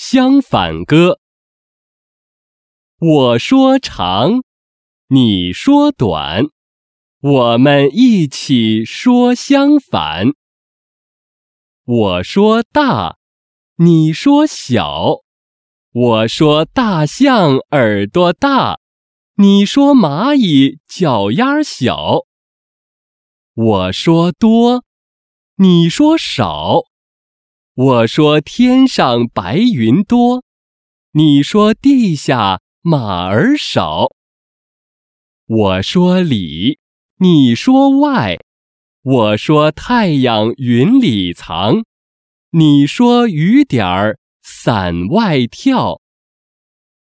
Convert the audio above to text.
相反歌。我说长，你说短，我们一起说相反。我说大，你说小，我说大象耳朵大，你说蚂蚁脚丫小。我说多，你说少，我说天上白云多，你说地下马儿少。我说里，你说外，我说太阳云里藏，你说雨点儿伞外跳。